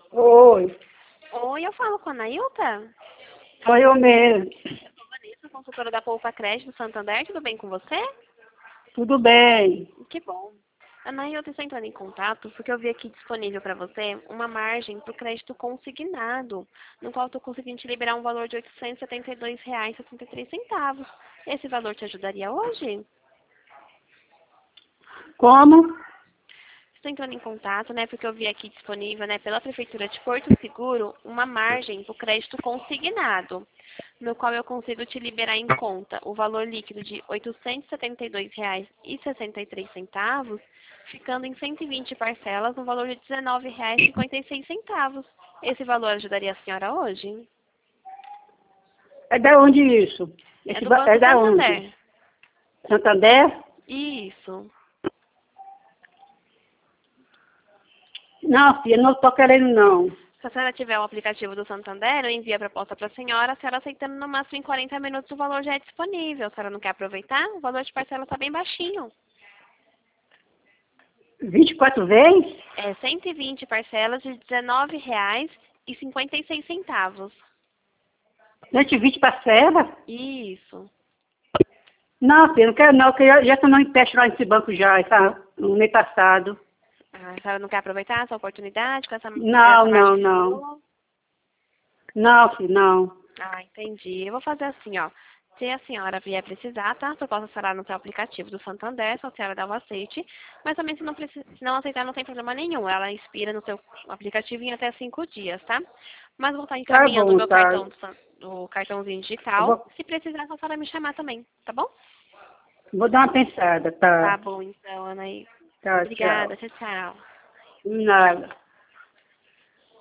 Oi, Oi, eu falo com a Nailta? sou eu mesmo. Vanessa, consultora da Poupa Crédito do Santander, tudo bem com você? Tudo bem? Que bom. A Nailta está entrando em contato porque eu vi aqui disponível para você uma margem para o crédito consignado, no qual estou conseguindo te liberar um valor de R$ 872,63. Esse valor te ajudaria hoje? Como? Estou entrando em contato, né, porque eu vi aqui disponível, né, pela Prefeitura de Porto Seguro, uma margem para o crédito consignado, no qual eu consigo te liberar em conta o valor líquido de R$ 872,63, ficando em 120 parcelas, no valor de R$ 19,56. Esse valor ajudaria a senhora hoje? É da onde isso? É Esse do é Banco da onde? Santander. Santander? Isso. Não, filha, não estou querendo não. Se a senhora tiver o aplicativo do Santander, eu envio a proposta para a senhora aceitando no máximo em 40 minutos o valor já é disponível. A senhora não quer aproveitar? O valor de parcela está bem baixinho. 24 vezes? É 120 parcelas de R$ 19,56. 120 parcelas? Isso. Não, filha, não quero não, porque eu já tomei um empréstimo lá nesse banco já, no mês passado. Ah, a senhora não quer aproveitar essa oportunidade com Não, essa margem não, que não. chegou? Não, filha, não. Ah, entendi. Eu vou fazer assim, ó. Se a senhora vier precisar, tá? A proposta será no seu aplicativo do Santander, se a senhora der o aceite. Mas também se não aceitar, não tem problema nenhum. Ela expira no seu aplicativo em até 5 dias, tá? Mas vou estar Tá encaminhando o bom, meu tá. cartão do cartãozinho Eu digital. vou, Se precisar, a senhora me chamar também, tá bom? vou dar uma pensada, Tá tá? bom, então, Anaí. Tá, Obrigada, tchau. tchau, tchau. Nada.